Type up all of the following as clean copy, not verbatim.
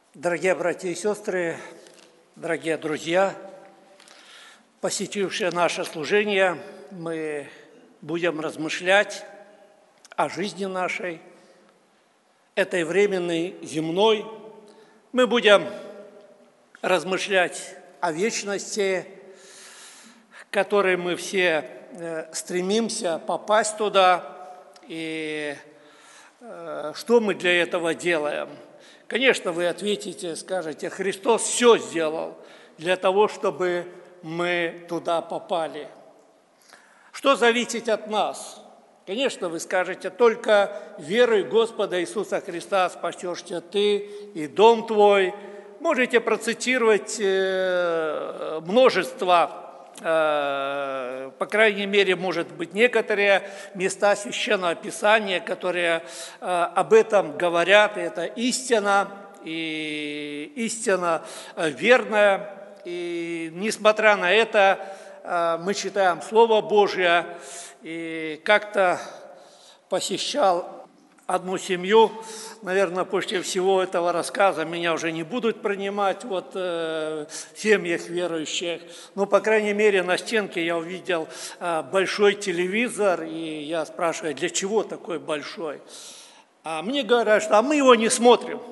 Дорогие братья и сестры, дорогие друзья, посетившие наше служение, мы будем размышлять о жизни нашей, этой временной, земной. Мы будем размышлять о вечности, к которой мы все стремимся попасть туда, и что мы для этого делаем. Конечно, вы ответите, скажете, Христос все сделал для того, чтобы мы туда попали. Что зависит от нас? Конечно, вы скажете, только верой Господа Иисуса Христа спасешься ты и дом твой. Можете процитировать множество, по крайней мере, может быть, некоторые места Священного Писания, которые об этом говорят, и это истина, и истина верная. И несмотря на это, мы читаем Слово Божие, и как-то посещал одну семью, наверное, после всего этого рассказа меня уже не будут принимать в семьях верующих. Но, по крайней мере, на стенке я увидел большой телевизор, и я спрашиваю, для чего такой большой? А мне говорят, что мы его не смотрим.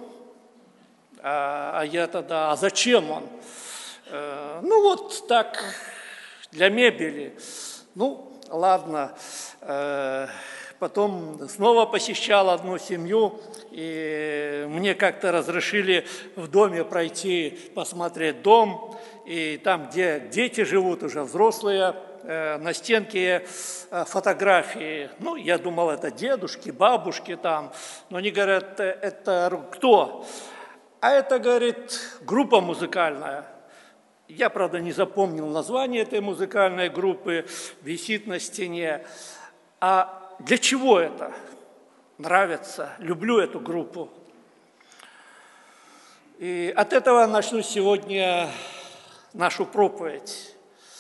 А я тогда, а зачем он? Так, для мебели. Ладно. Потом снова посещал одну семью, и мне как-то разрешили в доме пройти, посмотреть дом, и там, где дети живут, уже взрослые, на стенке фотографии. Я думал, это дедушки, бабушки там, но они говорят, это кто? А это, говорит, группа музыкальная. Я, правда, не запомнил название этой музыкальной группы, висит на стене. А для чего это? Нравится, люблю эту группу. И от этого начну сегодня нашу проповедь.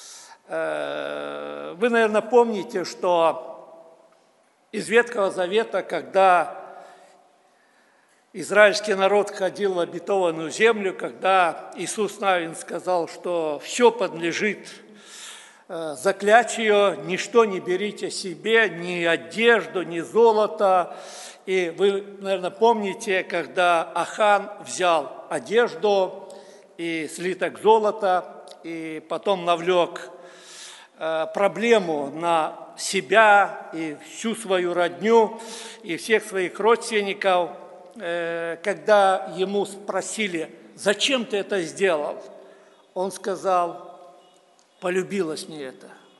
Вы, наверное, помните, что из Ветхого Завета, когда израильский народ ходил в обетованную землю, когда Иисус Навин сказал, что все подлежит заклятию, ничто не берите себе, ни одежду, ни золото. И вы, наверное, помните, когда Ахан взял одежду и слиток золота, и потом навлек проблему на себя и всю свою родню, и всех своих родственников, когда ему спросили, зачем ты это сделал, он сказал, полюбилось мне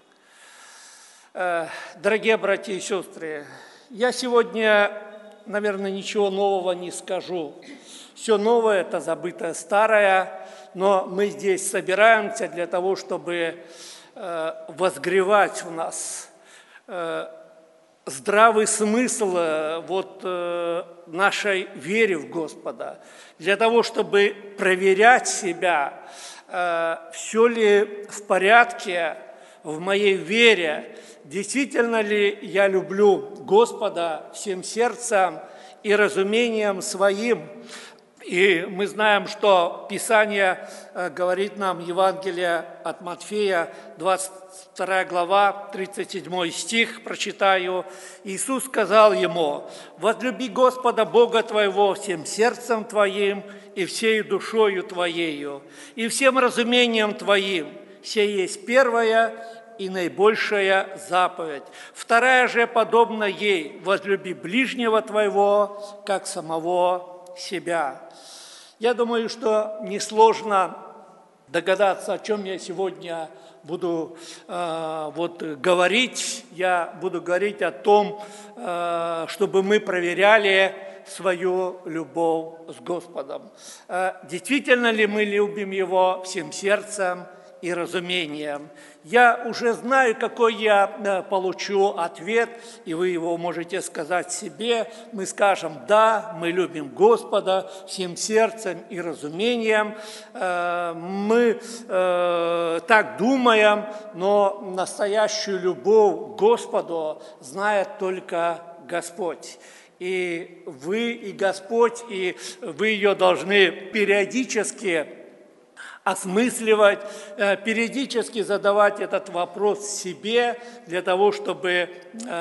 это. Дорогие братья и сестры, я сегодня, наверное, ничего нового не скажу. Все новое – это забытое старое, но мы здесь собираемся для того, чтобы возгревать в нас здравый смысл нашей вере в Господа, для того, чтобы проверять себя, все ли в порядке в моей вере, действительно ли я люблю Господа всем сердцем и разумением своим. И мы знаем, что Писание говорит нам, Евангелие от Матфея, 22 глава, 37 стих, прочитаю. Иисус сказал ему, «Возлюби Господа Бога твоего всем сердцем твоим и всей душою твоею, и всем разумением твоим. Сей есть первая и наибольшая заповедь. Вторая же, подобно ей, возлюби ближнего твоего, как самого себя». Я думаю, что несложно догадаться, о чем я сегодня буду говорить. Я буду говорить о том, чтобы мы проверяли свою любовь с Господом. Действительно ли мы любим Его всем сердцем и разумением? Я уже знаю, какой я получу ответ, и вы его можете сказать себе. Мы скажем, да, мы любим Господа всем сердцем и разумением. Мы так думаем, но настоящую любовь к Господу знает только Господь. И вы, и Господь, и вы ее должны периодически осмысливать, периодически задавать этот вопрос себе, для того, чтобы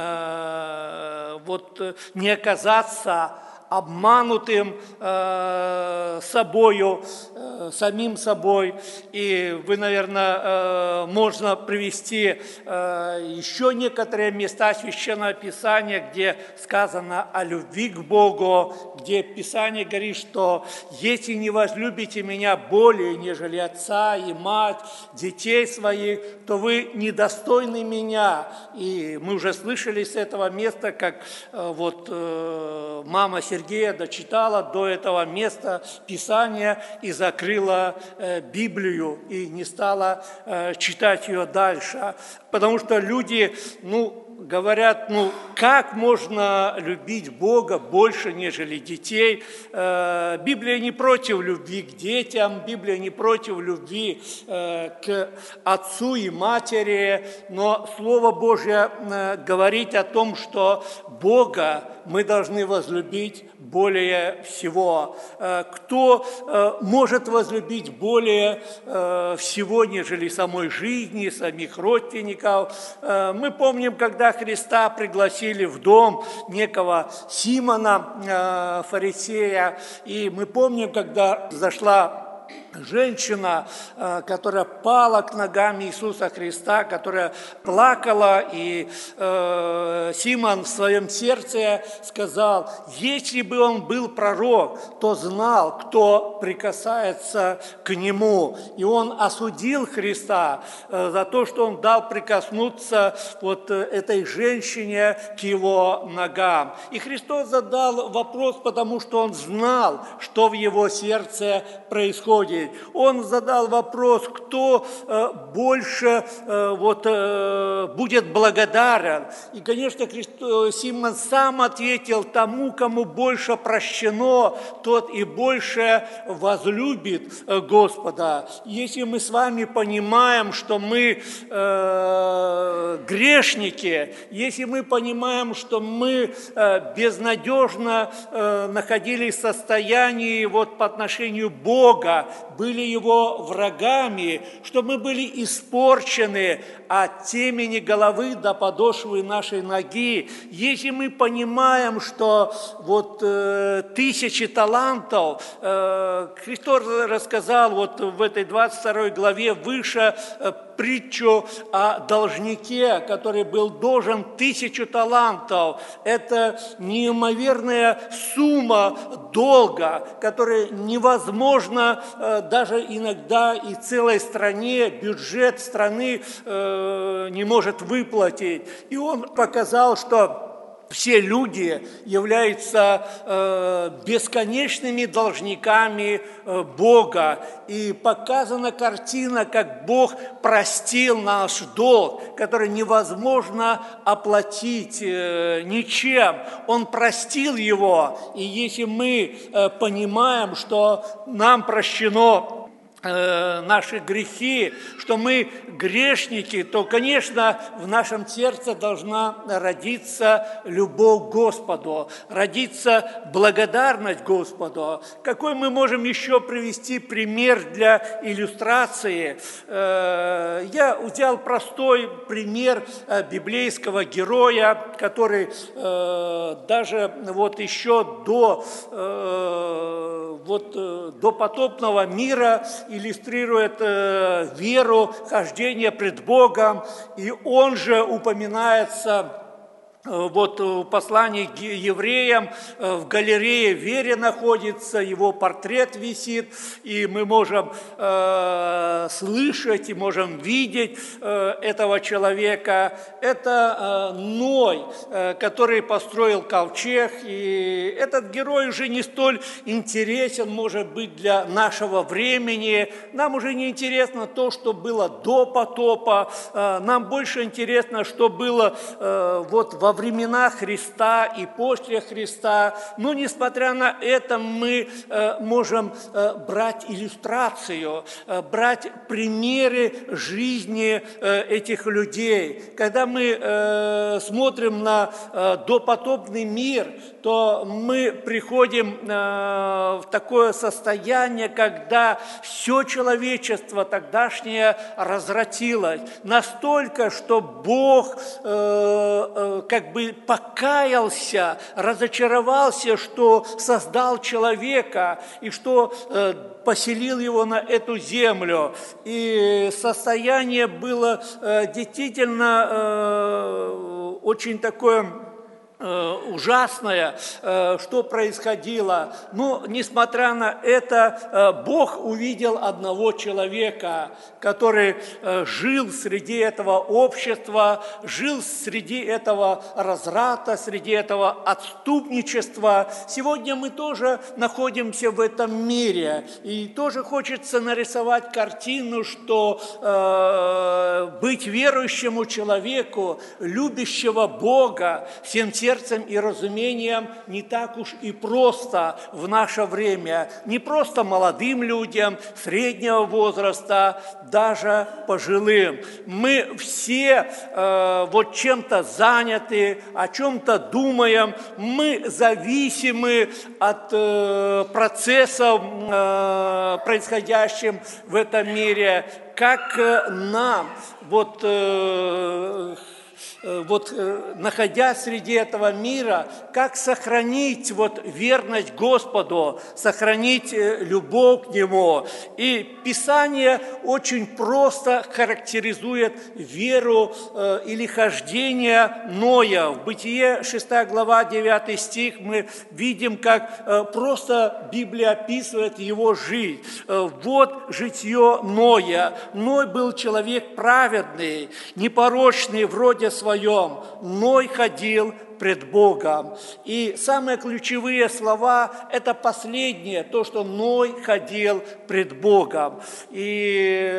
не оказаться обманутым собою, самим собой. И вы, наверное, можно привести еще некоторые места Священного Писания, где сказано о любви к Богу, где Писание говорит, что если не возлюбите меня более, нежели отца и мать, детей своих, то вы недостойны меня. И мы уже слышали с этого места, как мама Сергея дочитала до этого места Писания и закрыла Библию, и не стала читать ее дальше. Потому что люди, говорят, как можно любить Бога больше, нежели детей? Библия не против любви к детям, Библия не против любви к отцу и матери, но Слово Божье говорит о том, что Бога мы должны возлюбить более всего. Кто может возлюбить более всего, нежели самой жизни, самих родственников? Мы помним, когда Христа пригласили в дом некого Симона, фарисея, и мы помним, когда зашла женщина, которая пала к ногам Иисуса Христа, которая плакала, и Симон в своем сердце сказал: если бы он был пророк, то знал, кто прикасается к нему. И он осудил Христа за то, что он дал прикоснуться этой женщине к его ногам. И Христос задал вопрос, потому что он знал, что в его сердце происходит. Он задал вопрос, кто больше будет благодарен. И, конечно, Симон сам ответил: тому, кому больше прощено, тот и больше возлюбит Господа. Если мы с вами понимаем, что мы грешники, если мы понимаем, что мы безнадежно находились в состоянии по отношению Бога, были Его врагами, что мы были испорчены от темени головы до подошвы нашей ноги. Если мы понимаем, что 1000 талантов, Христос рассказал в этой 22 главе выше притчу о должнике, который был должен 1000 талантов. Это неимоверная сумма долга, которую невозможно даже иногда и целой стране, бюджет страны не может выплатить. И он показал, что все люди являются бесконечными должниками Бога. И показана картина, как Бог простил наш долг, который невозможно оплатить ничем. Он простил его. И если мы понимаем, что нам прощено наши грехи, что мы грешники, то, конечно, в нашем сердце должна родиться любовь к Господу, родиться благодарность Господу. Какой мы можем еще привести пример для иллюстрации? Я взял простой пример библейского героя, который даже еще до потопного мира иллюстрирует веру, хождение пред Богом, и он же упоминается в послании к евреям, в галерее веры находится, его портрет висит, и мы можем слышать и можем видеть этого человека. Это Ной, который построил ковчег, и этот герой уже не столь интересен, может быть, для нашего времени. Нам уже не интересно то, что было до потопа, нам больше интересно, что было во времена Христа и после Христа. Но, несмотря на это, мы можем брать иллюстрацию, брать примеры жизни этих людей. Когда мы смотрим на допотопный мир, то мы приходим в такое состояние, когда все человечество тогдашнее развратилось. Настолько, что Бог как бы покаялся, разочаровался, что создал человека и что поселил его на эту землю. И состояние было действительно очень такое ужасное, что происходило. Но, несмотря на это, Бог увидел одного человека, который жил среди этого общества, жил среди этого разврата, среди этого отступничества. Сегодня мы тоже находимся в этом мире, и тоже хочется нарисовать картину, что быть верующему человеку, любящего Бога всем сердцем и разумением, не так уж и просто в наше время. Не просто молодым людям, среднего возраста, даже пожилым. Мы все вот чем-то заняты, о чем-то думаем, мы зависимы от процессов, происходящих в этом мире. Как нам находясь среди этого мира, как сохранить верность Господу, сохранить любовь к Нему. И Писание очень просто характеризует веру или хождение Ноя. В Бытие 6 глава 9 стих мы видим, как просто Библия описывает его жизнь. Вот житье Ноя. Ной был человек праведный, непорочный в роде своем. Ной ходил пред Богом. И самые ключевые слова – это последнее, то, что Ной ходил пред Богом. И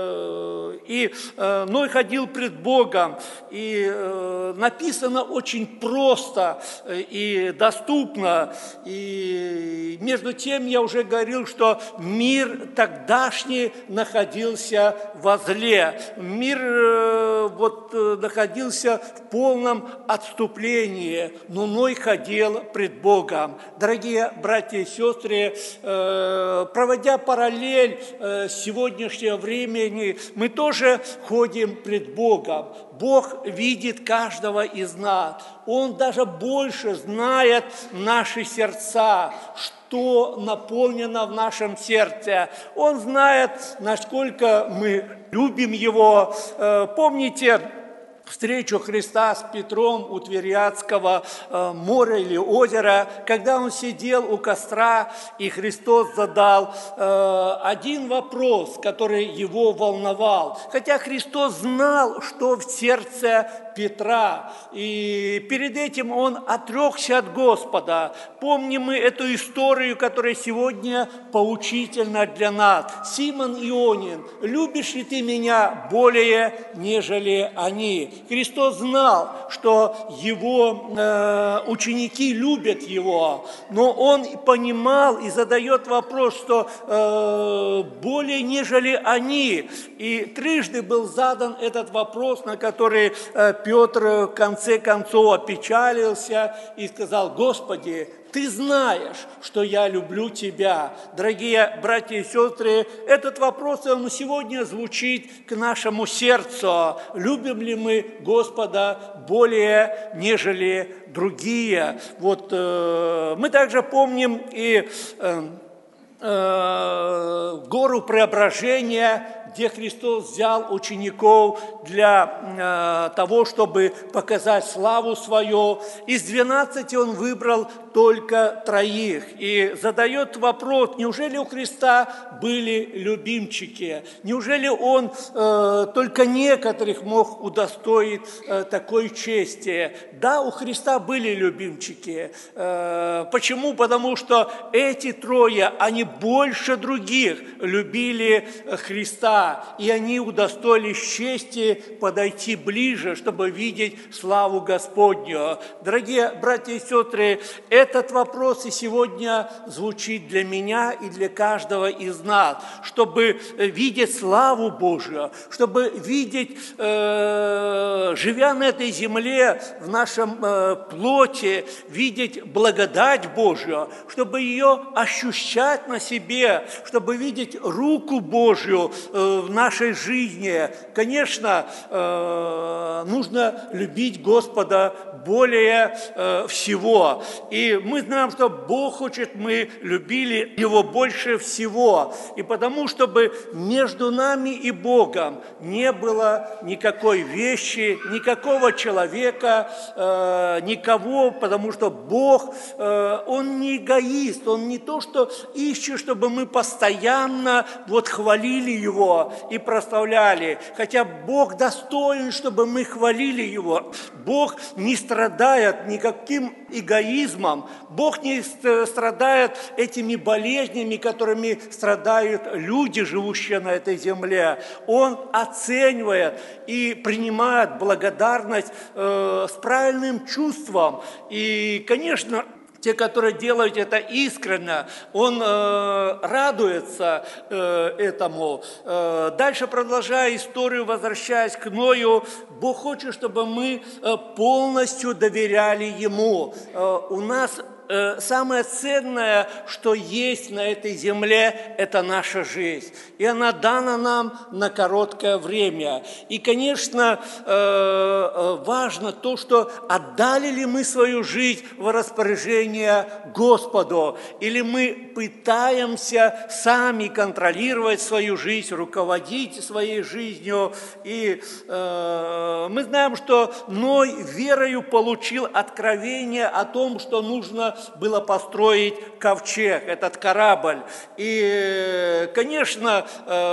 Ной ходил пред Богом. И написано очень просто и доступно. И между тем я уже говорил, что мир тогдашний находился во зле. Мир находился в полном отступлении. Но Ной ходил пред Богом. Дорогие братья и сестры, проводя параллель сегодняшнего времени, мы тоже ходим пред Богом. Бог видит каждого из нас. Он даже больше знает наши сердца, что наполнено в нашем сердце. Он знает, насколько мы любим Его. Помните встречу Христа с Петром у Тивериадского моря или озера, когда он сидел у костра, и Христос задал один вопрос, который его волновал. Хотя Христос знал, что в сердце Петра, и перед этим он отрекся от Господа. Помним мы эту историю, которая сегодня поучительна для нас. Симон Ионин, любишь ли ты меня более, нежели они? Христос знал, что его ученики любят его, но он понимал и задает вопрос, что более, нежели они. И трижды был задан этот вопрос, на который Петр в конце концов опечалился и сказал: «Господи, Ты знаешь, что я люблю Тебя». Дорогие братья и сестры, этот вопрос, он сегодня звучит к нашему сердцу. Любим ли мы Господа более, нежели другие? Мы также помним и гору Преображения, где Христос взял учеников для того, чтобы показать славу свою. Из 12 Он выбрал только 3. И задает вопрос: неужели у Христа были любимчики? Неужели Он только некоторых мог удостоить такой чести? Да, у Христа были любимчики. Почему? Потому что эти 3, они больше других любили Христа. врата, и они удостоились чести подойти ближе, чтобы видеть славу Господню. Дорогие братья и сестры, этот вопрос и сегодня звучит для меня и для каждого из нас, чтобы видеть славу Божию, чтобы видеть, живя на этой земле, в нашем плоти, видеть благодать Божию, чтобы ее ощущать на себе, чтобы видеть руку Божью в нашей жизни. Конечно, нужно любить Господа более всего. И мы знаем, что Бог хочет, мы любили Его больше всего. И потому, чтобы между нами и Богом не было никакой вещи, никакого человека, никого, потому что Бог, Он не эгоист, Он не то, что ищет, чтобы мы постоянно хвалили Его и прославляли. Хотя Бог достоин, чтобы мы хвалили Его. Бог не страдает никаким эгоизмом. Бог не страдает этими болезнями, которыми страдают люди, живущие на этой земле. Он оценивает и принимает благодарность с правильным чувством. И, конечно, те, которые делают это искренне, он радуется этому. Дальше, продолжая историю, возвращаясь к Ною, Бог хочет, чтобы мы полностью доверяли Ему. У нас самое ценное, что есть на этой земле, это наша жизнь. И она дана нам на короткое время. И, конечно, важно то, что отдали ли мы свою жизнь в распоряжение Господу, или мы пытаемся сами контролировать свою жизнь, руководить своей жизнью. И мы знаем, что Ной верою получил откровение о том, что нужно было построить ковчег, этот корабль. И, конечно,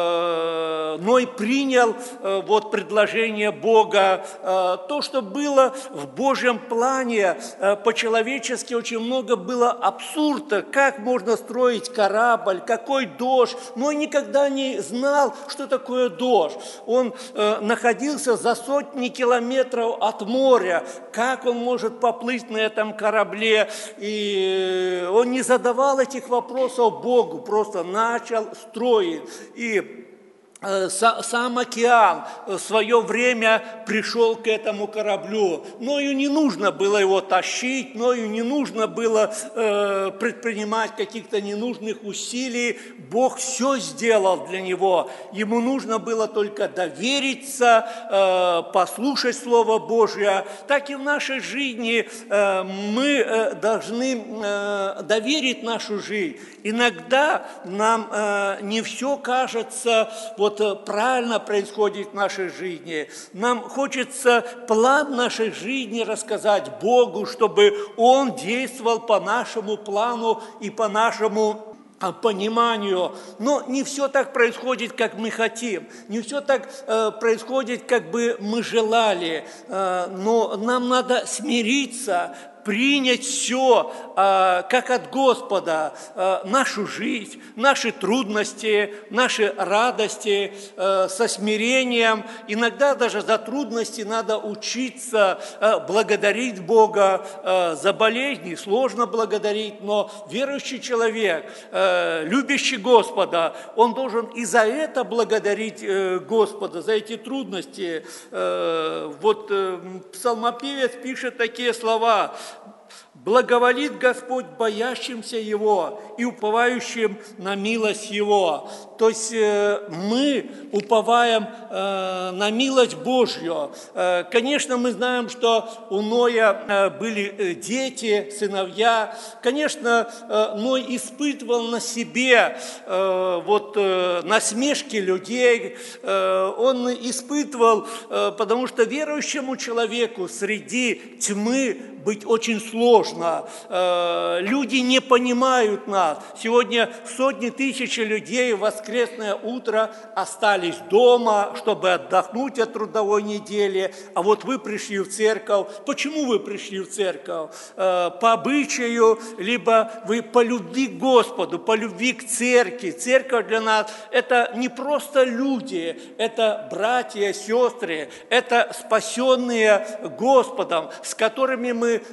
Ной принял предложение Бога. То, что было в Божьем плане, по-человечески очень много было абсурда. Как можно строить корабль, какой дождь. Ной никогда не знал, что такое дождь. Он находился за сотни километров от моря. Как он может поплыть на этом корабле? И он не задавал этих вопросов Богу, просто начал строить. И сам океан в свое время пришел к этому кораблю. Ною не нужно было его тащить, Ною не нужно было предпринимать каких-то ненужных усилий. Бог все сделал для него. Ему нужно было только довериться, послушать Слово Божье. Так и в нашей жизни мы должны доверить нашу жизнь. Иногда нам не все кажется правильно происходит в нашей жизни. Нам хочется план нашей жизни рассказать Богу, чтобы Он действовал по нашему плану и по нашему пониманию. Но не все так происходит, как мы хотим. Не все так происходит, как бы мы желали. Но нам надо смириться, принять все, как от Господа, нашу жизнь, наши трудности, наши радости, со смирением. Иногда даже за трудности надо учиться благодарить Бога. За болезни сложно благодарить, но верующий человек, любящий Господа, он должен и за это благодарить Господа, за эти трудности. Псалмопевец пишет такие слова: «Благоволит Господь боящимся Его и уповающим на милость Его». То есть мы уповаем на милость Божью. Конечно, мы знаем, что у Ноя были дети, сыновья. Конечно, Ной испытывал на себе насмешки людей. Он испытывал, потому что верующему человеку среди тьмы быть очень сложно. Люди не понимают нас. Сегодня сотни тысяч людей в воскресное утро остались дома, чтобы отдохнуть от трудовой недели. А вот вы пришли в церковь. Почему вы пришли в церковь? По обычаю, либо вы по любви к Господу, по любви к церкви. Церковь для нас – это не просто люди, это братья, сестры, это спасенные Господом, с которыми мы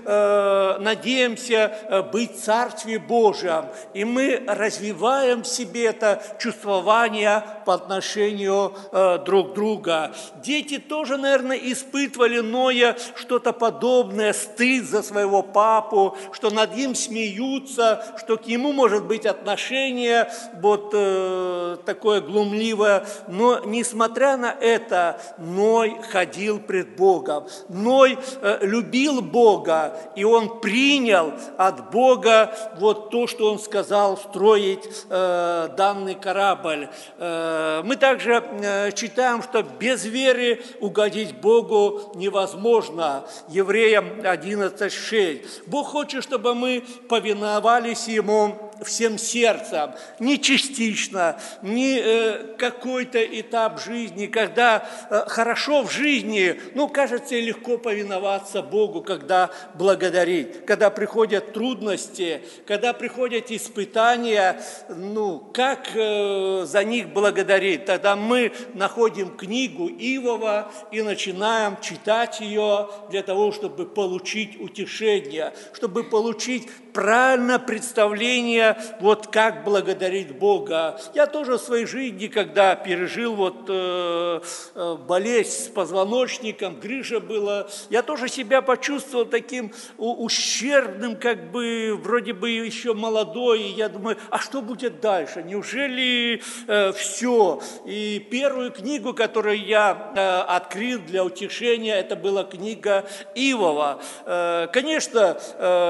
надеемся быть в Царстве Божьем. И мы развиваем в себе это чувствование по отношению друг к другу. Дети тоже, наверное, испытывали, ноя, что-то подобное, стыд за своего папу, что над ним смеются, что к нему может быть отношение вот такое глумливое. Но, несмотря на это, Ной ходил пред Богом. Ной любил Бога, и он принял от Бога вот то, что он сказал, строить данный корабль. Мы также читаем, что без веры угодить Богу невозможно. Евреям 11:6. Бог хочет, чтобы мы повиновались Ему всем сердцем, не частично, не какой-то этап жизни, когда хорошо в жизни, кажется, легко повиноваться Богу, когда благодарить, когда приходят трудности, когда приходят испытания, как за них благодарить? Тогда мы находим книгу Иова и начинаем читать ее для того, чтобы получить утешение, чтобы получить правильное представление, вот как благодарить Бога. Я тоже в своей жизни, когда пережил болезнь с позвоночником, грыжа была, я тоже себя почувствовал таким ущербным, вроде бы еще молодой, и я думаю, а что будет дальше? Неужели все? И первую книгу, которую я открыл для утешения, это была книга Иова. Конечно,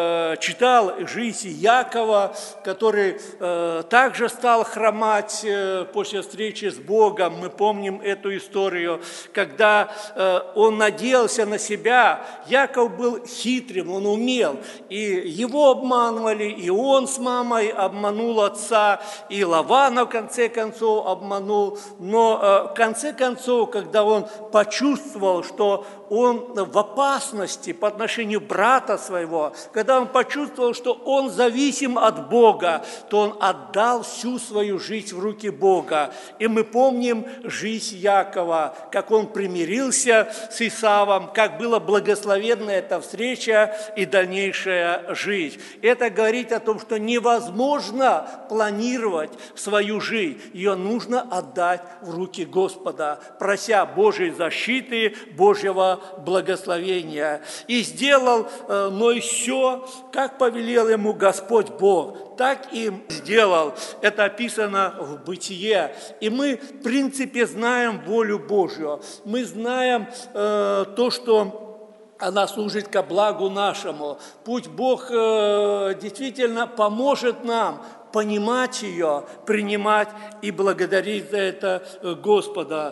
читал жизнь Якова, который также стал хромать после встречи с Богом. Мы помним эту историю, когда он надеялся на себя. Яков был хитрым, он умел. И его обманывали, и он с мамой обманул отца, и Лавана в конце концов обманул. Но в конце концов, когда он почувствовал, что он в опасности по отношению брата своего, когда он почувствовал, что он зависим от Бога, то он отдал всю свою жизнь в руки Бога. И мы помним жизнь Якова, как он примирился с Исавом, как была благословенна эта встреча и дальнейшая жизнь. Это говорит о том, что невозможно планировать свою жизнь. Ее нужно отдать в руки Господа, прося Божьей защиты, Божьего благословения. И сделал Ной все, как повелел ему Господь Бог, так и сделал. Это описано в Бытие. И мы, в принципе, знаем волю Божью. Мы знаем то, что она служит ко благу нашему. Пусть Бог действительно поможет нам понимать ее, принимать и благодарить за это Господа.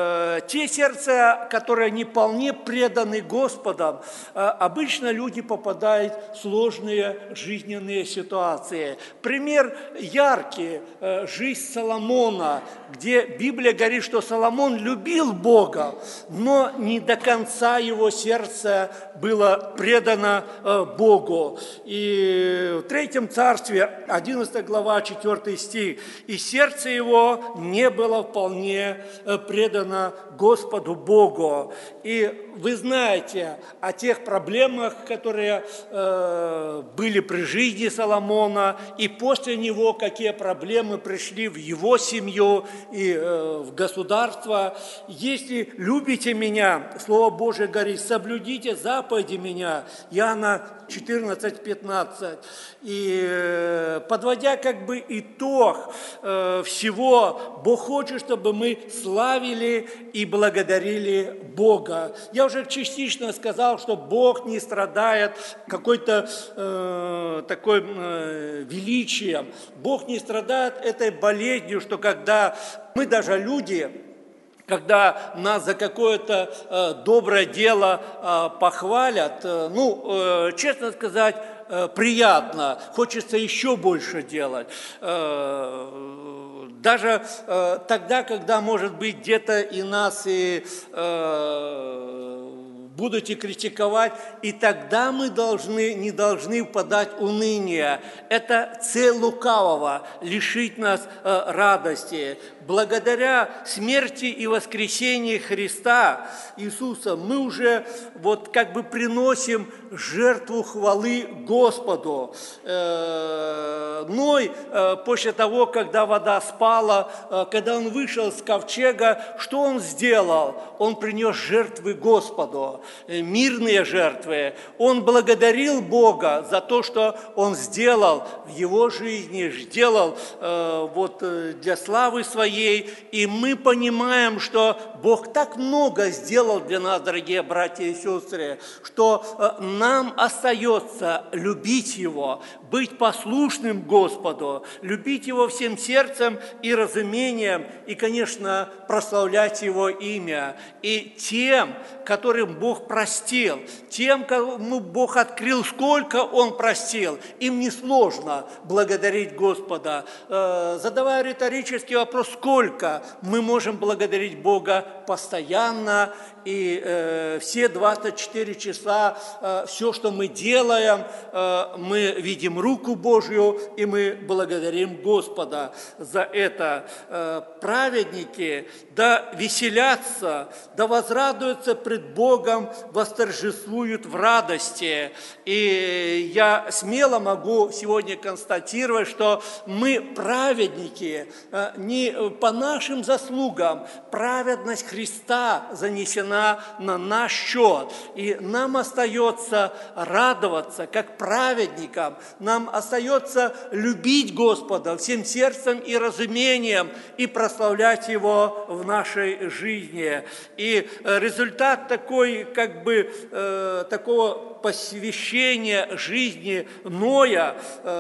Те сердца, которые не вполне преданы Господом, обычно люди попадают в сложные жизненные ситуации. Пример яркий – жизнь Соломона, где Библия говорит, что Соломон любил Бога, но не до конца его сердце было предано Богу. И в 3 царстве, 11 глава, 4 стих. «И сердце его не было вполне предано Господу Богу». И вы знаете о тех проблемах, которые были при жизни Соломона, и после него какие проблемы пришли в его семью и в государство. «Если любите меня, Слово Божие говорит, соблюдите заповеди меня». Иоанна 14:15. И подводя итог всего, Бог хочет, чтобы мы славили и благодарили Бога. Я уже частично сказал, что Бог не страдает какой-то такой величием. Бог не страдает этой болезнью, что когда мы даже люди когда нас за какое-то доброе дело похвалят, честно сказать, приятно, хочется еще больше делать. Даже тогда, когда, может быть, где-то и нас будете критиковать, и тогда мы не должны впадать в уныние. Это цель лукавого – лишить нас радости. Благодаря смерти и воскресению Христа Иисуса мы уже приносим жертву хвалы Господу. Ной, после того, когда вода спала, когда он вышел с ковчега, что он сделал? Он принес жертвы Господу, мирные жертвы. Он благодарил Бога за то, что он сделал в его жизни, сделал для славы своей. И мы понимаем, что Бог так много сделал для нас, дорогие братья и сестры, что нам остается любить Его, быть послушным Господу, любить Его всем сердцем и разумением, и, конечно, прославлять Его имя. И тем, которым Бог простил, тем, кому Бог открыл, сколько Он простил, им несложно благодарить Господа. Задавая риторический вопрос, сколько мы можем благодарить Бога постоянно, и все 24 часа, все, что мы делаем, мы видим руку Божью, и мы благодарим Господа за это. Праведники да веселятся, да возрадуются пред Богом, восторжествуют в радости. И я смело могу сегодня констатировать, что мы праведники не по нашим заслугам. Праведность Христа занесена на наш счет. И нам остается радоваться, как праведникам. Нам остается любить Господа всем сердцем и разумением и прославлять Его в нашей жизни. И результат такой, такого посвящения жизни Ноя,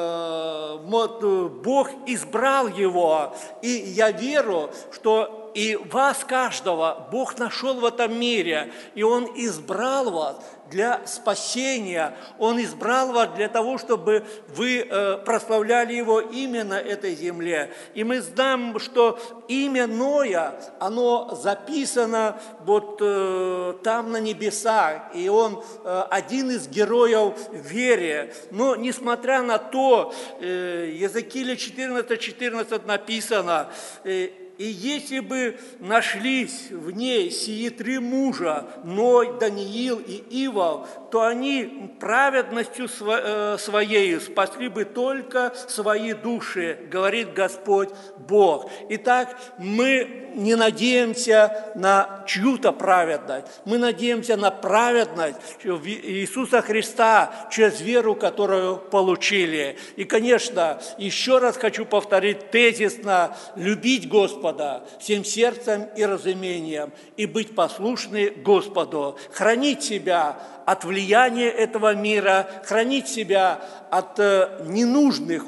Бог избрал его. И я верю, что и вас, каждого, Бог нашел в этом мире, и Он избрал вас для спасения. Он избрал вас для того, чтобы вы прославляли Его имя на этой земле. И мы знаем, что имя Ноя, оно записано там на небесах, и он один из героев веры. Но, несмотря на то, Иезекииля 14:14 написано: «И если бы нашлись в ней сии 3 мужа, Ной, Даниил и Иов, то они праведностью своей спасли бы только свои души, говорит Господь Бог». Итак, мы не надеемся на чью-то праведность, мы надеемся на праведность Иисуса Христа через веру, которую получили. И, конечно, еще раз хочу повторить тезисно: любить Господа всем сердцем и разумением, и быть послушны Господу, хранить себя от влияния этого мира, хранить себя от ненужной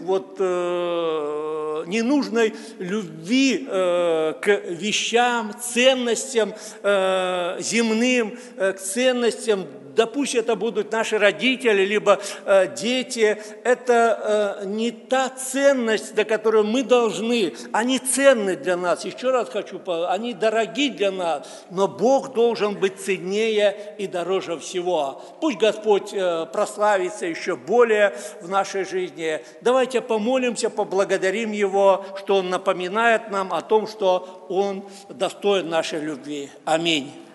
любви к вещам, ценностям земным, к ценностям. Да пусть это будут наши родители, либо дети. Это не та ценность, до которой мы должны. Они ценны для нас. Еще раз хочу сказать, они дороги для нас. Но Бог должен быть ценнее и дороже всего. Пусть Господь прославится еще более в нашей жизни. Давайте помолимся, поблагодарим Его, что Он напоминает нам о том, что Он достоин нашей любви. Аминь.